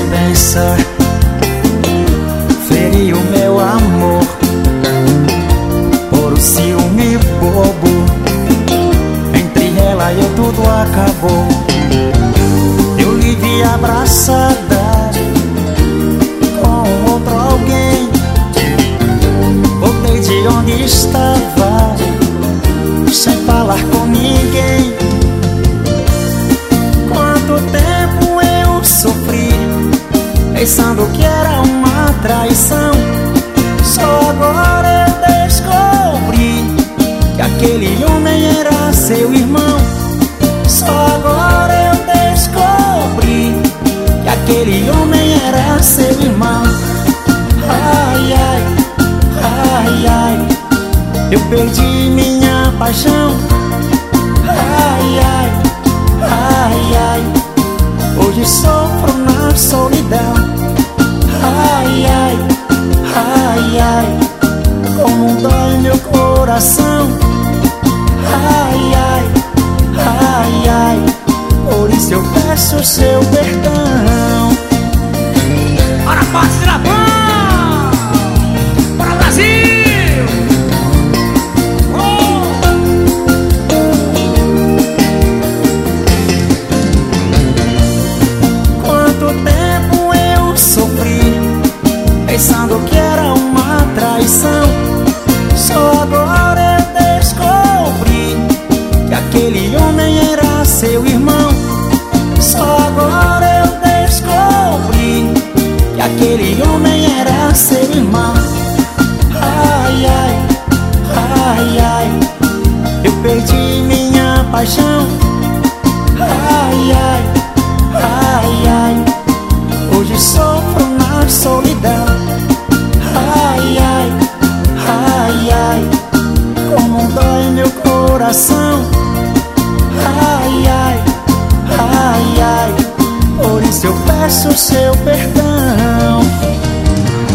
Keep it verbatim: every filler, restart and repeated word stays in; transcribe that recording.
pensa, feriu meu amor por um ciúme bobo. Entre ela e eu tudo acabou. Eu lhe vi abraçada com outro alguém. Voltei de onde estava sem falar com ninguém. Quanto tempo eu sofri pensando que era uma traição. Só agora eu descobri que aquele homem era seu irmão. Só agora eu descobri que aquele homem era seu irmão. Ai, ai, ai, ai, eu perdi minha paixão. Ai, ai, ai, ai, hoje sofro na solidão. Ai, ai, ai, ai, como dói meu coração. Ai, ai, ai, ai, por isso eu peço seu perdão. Para a parte da paz, para o Brasil. Oh. Quanto tempo eu sofri pensando que era uma traição. Só agora eu descobri que aquele homem era seu irmão. Só agora eu descobri que aquele homem era seu irmão. Ai, ai, ai, ai, eu perdi minha paixão. Ai, ai, ai, ai, hoje sofro na solidão. Ai, ai, ai, ai, como dói meu coração. Ai, ai, ai, ai, por isso eu peço seu perdão.